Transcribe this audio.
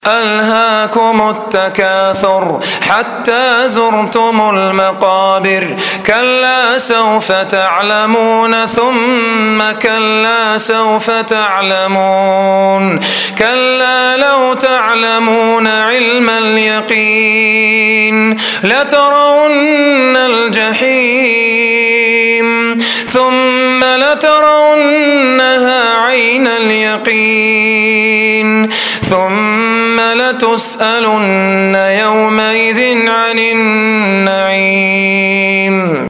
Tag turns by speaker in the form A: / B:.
A: ألهاكم التكاثر حتى زرتم المقابر كلا سوف تعلمون ثم كلا سوف تعلمون كلا لو تعلمون علم اليقين لترون الجحيم ثم لترونها عين اليقين ثم لتسألن يومئذ عن النعيم.